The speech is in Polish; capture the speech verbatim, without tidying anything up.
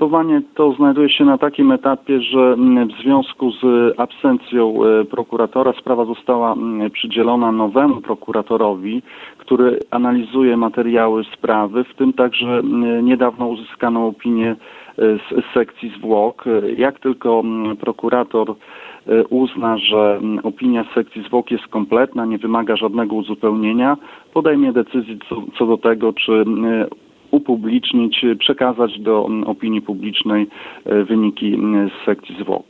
Postępowanie to znajduje się na takim etapie, że w związku z absencją prokuratora sprawa została przydzielona nowemu prokuratorowi, który analizuje materiały sprawy, w tym także niedawno uzyskaną opinię z sekcji zwłok. Jak tylko prokurator uzna, że opinia sekcji zwłok jest kompletna, nie wymaga żadnego uzupełnienia, podejmie decyzję co, co do tego, czy upublicznić, przekazać do opinii publicznej wyniki z sekcji zwłok.